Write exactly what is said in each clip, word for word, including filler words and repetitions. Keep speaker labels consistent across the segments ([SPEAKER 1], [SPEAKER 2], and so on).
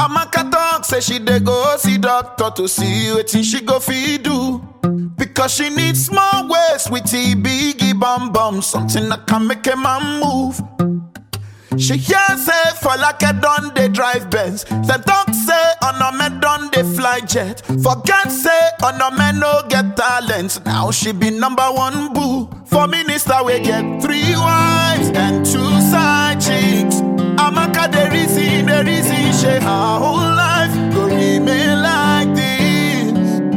[SPEAKER 1] Amaka talk say she dey go see doctor to see wetin she go fit do. Because she needs small waist with the biggie bum bum, something that can make a man move. She hear say for like a done they drive Benz. Them talk say on a man done they fly jet. Forget say on a man no get talent. Now she be number one boo. For minister we get three wives and two side chicks. Amaka the reason, the reason she her whole life go remain like this.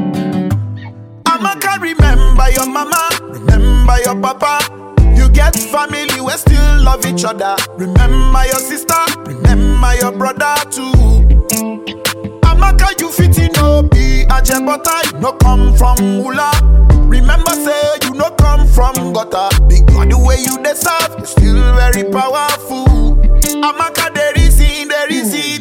[SPEAKER 1] Amaka remember your mama, remember your papa. You get family we still love each other. Remember your sister, remember your brother too. Amaka you fit in no be a jebota, you no come from Ula. Remember say you no come from gutter. Because the way you deserve, you still very powerful. Amaka the reason, the reason.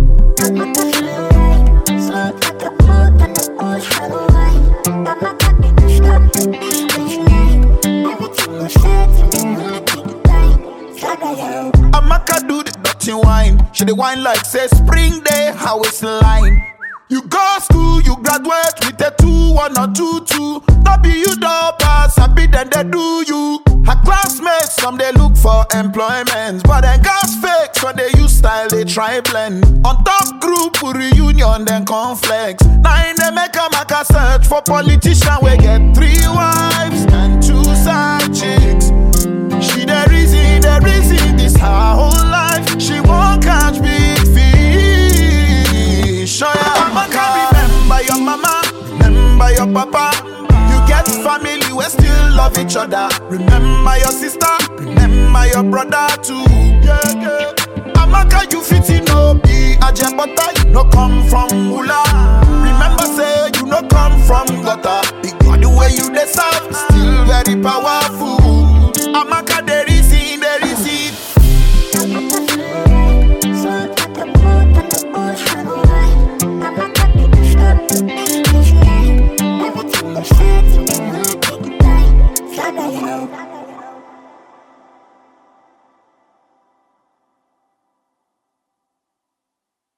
[SPEAKER 1] Amaka do the dirty wine. She the wine like say spring day, how it's line. You go school, you graduate with a two, one or two, two. No be you don't pass, I be then they do you. Her classmates, some they look for employment, but then gas fake, so they use style, they try blend. On top group reunion, then conflicts. Now in they make a make a search for politician, we get three wives and two side chicks. She the reason, the reason this her whole life. She won't catch big fish. Oh yeah, Amaka, remember your mama, remember your papa. You get family, we still love each other. Remember your sister, remember your brother too. Yeah, yeah. Amaka, you fit in no be a jebota, you no come from Ula. Remember say you no come from gutter. Because the way you deserve, still very powerful.